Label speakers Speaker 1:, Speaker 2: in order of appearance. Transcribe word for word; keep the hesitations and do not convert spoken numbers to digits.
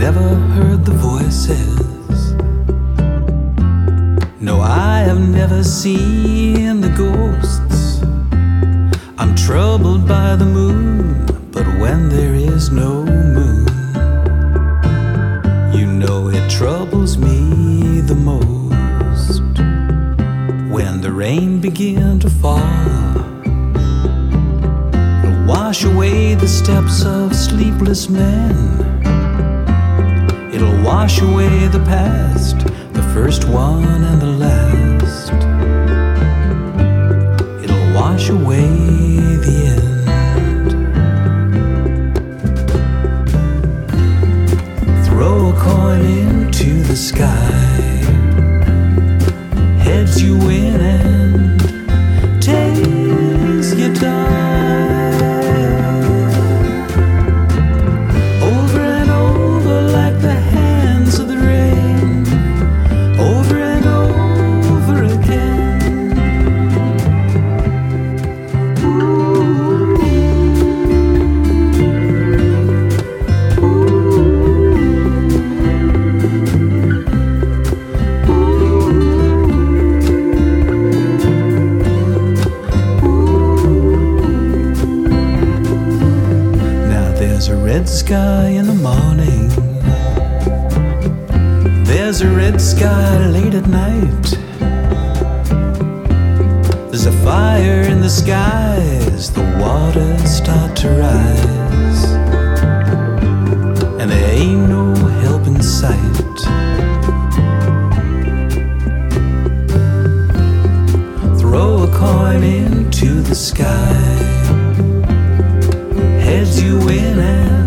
Speaker 1: never heard the voices. No, I have never seen the ghosts. I'm troubled by the moon, but when there is no moon, you know it troubles me the most. When the rain began to fall, it'll wash away the steps of sleepless men. It'll wash away the past, the first one and the last. It'll wash away the end. Throw a coin into the sky, heads you win and tails you die. Over and over like the hands of the rain, over and over again. Ooh. There's a red sky in the morning, there's a red sky late at night. There's a fire in the skies, the waters start to rise, and there ain't no help in sight. Throw a coin into the sky, heads you win and